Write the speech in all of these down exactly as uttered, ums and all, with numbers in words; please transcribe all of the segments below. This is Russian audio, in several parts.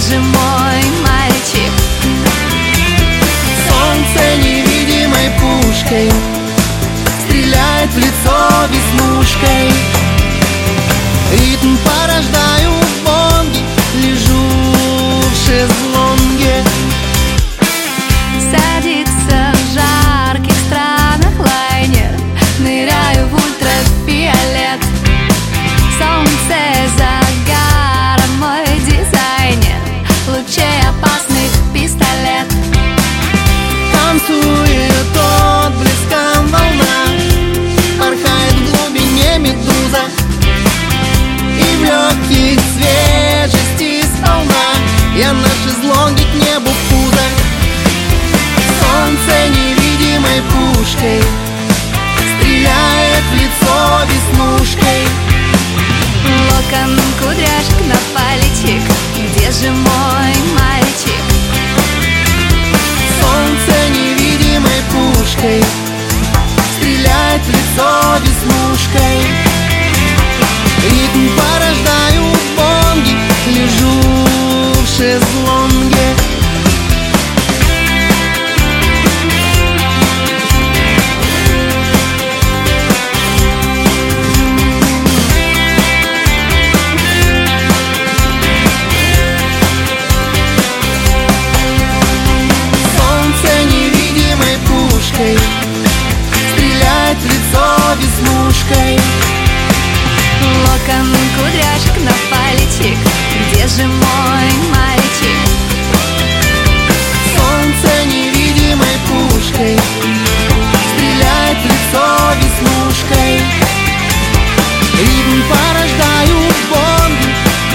же мой мальчик? Солнце невидимой пушкой стреляет в лицо веснушкой. Ритм порождаю в бонге, лежу в шезлонге. Садится в жарких странах лайнер, ныряю в ультрафиолет. Солнце загаром, мой дизайнер, лучей опасных пистолет. Танцует отблеском волна, порхает в глубине медуза, и в легких свежести сполна я на шезлонге к небу пузо. Солнце невидимой пушкой стреляет в лицо веснушкой. Локон кудряшек на пальчик, где же мой мальчик? Солнце невидимой пушкой стреляет в лицо веснушкой. Ритм порождаю в бонге, лежу в шезлонге. Стреляет в лицо веснушкой. Локон кудряшек на пальчик, где же мой мальчик? Солнце невидимой пушкой стреляет в лицо веснушкой. Ритм порождаю в бонге,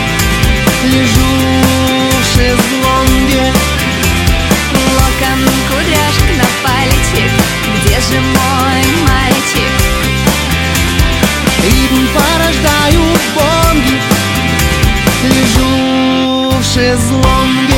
лежу в шезлонге. Локон кудряшек на пальчик, где же мой мальчик? Ритм порождаю в бонге, лежу в шезлонге.